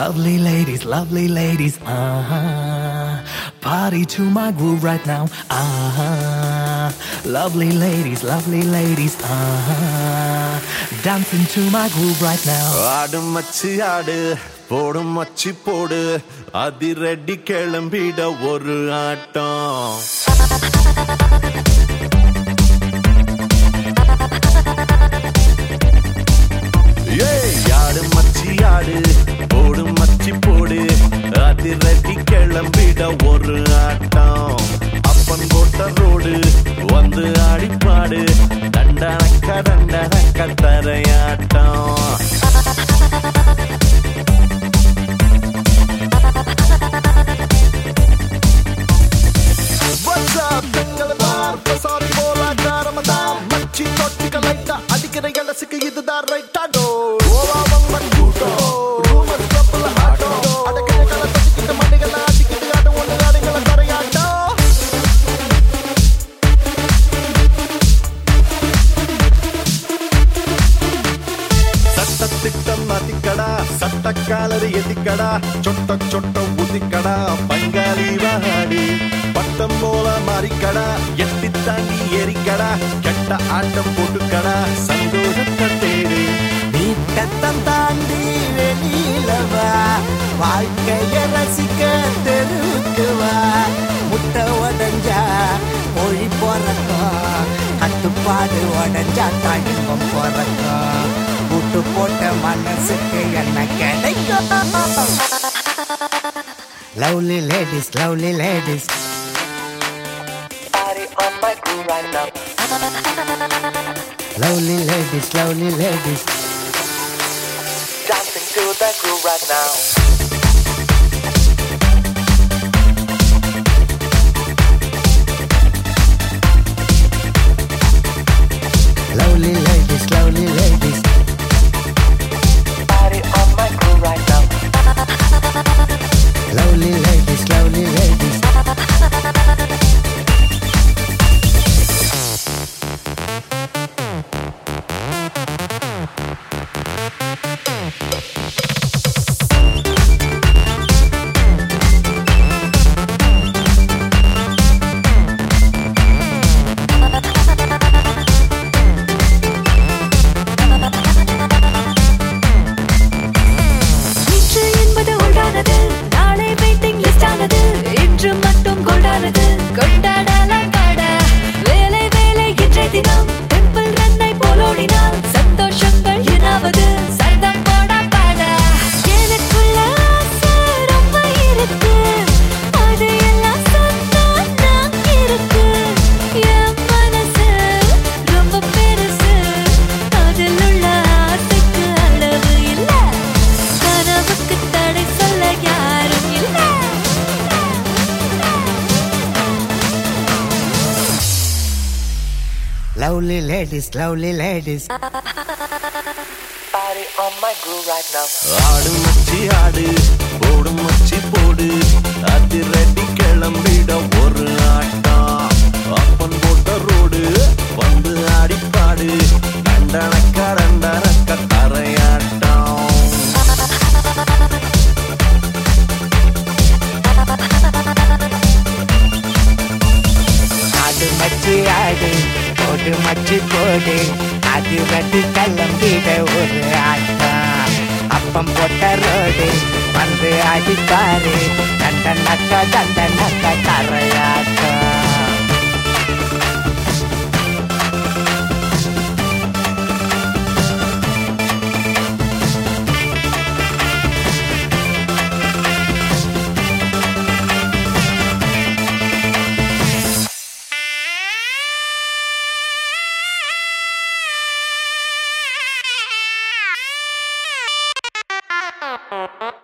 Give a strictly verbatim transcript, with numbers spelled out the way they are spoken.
Lovely ladies, lovely ladies, uh-huh. Party to my groove right now, uh-huh. Lovely ladies, lovely ladies, uh-huh. Dancing to my groove right now. ஆடு மச்சி ஆடு போடு மச்சி போடு அதிரடி கிளம்பிட ஒரு ஆட்டம். ஆடு மச்சி ஆடு போடு மச்சி போடு அதிரடி கிளம்பிட ஒரு ஆட்டம். அப்பன் போட்ட ரோடு வந்து ஆடிப்பாடு தண்டனக்க தண்டனக்க தரையாட்டம். அடிக்கிற இலசுக்கு இதுதான் ரைட்டாடோ. சட்டத்திட்டம் மாத்திக்கடா சட்டக்காலரி எதிக்கடா சொட்ட சொட்ட ஊதிக்கடா பங்காளி வாடி பட்டம் போல மாறிக்கடா எட்டி தாண்டி ஏறிக்கடா கெட்ட ஆட்டம் போட்டுக்கடா சந்தோஷத்தை தேடு. நீ கட்டம் தாண்டி வெளியிலவா வாழ்க்கைய ரசிக்க தெருவுக்குவா. முட்டை உடஞ்சா மொழி போறக்கும் கட்டுப்பாடு உடஞ்சா தனிப்பம் போறக்கும். கூட்டு போட்ட மனசுக்கு என்ன கிடைக்கும்? Lovely ladies, lovely ladies, Party on my groove right now. lovely ladies, lovely ladies, Dancing to the groove right now. lovely ladies, lovely ladies, Party on my groove right now. lovely ladies, lovely ladies. Lovely ladies, lovely ladies, Party on my groove right now. ஆடு மச்சி ஆடு போடு மச்சி போடு அதிரடி கிளம்பிட ஒரு ஆட்டம். அப்பன் போட்ட ரோடு வந்து ஆடிப்பாடு தண்டனக்க தண்டனக்க தரையாட்டம். ஆடு மச்சி ஆடு போடு மச்சி போடு அது ரெண்டு கிளம்பிட ஒரு ஆட்டம். அப்பம் போட்ட ரோடு வந்து அடிப்பாரு தண்டனக்க தண்டனக்க தரையாட்டம். Uh-huh.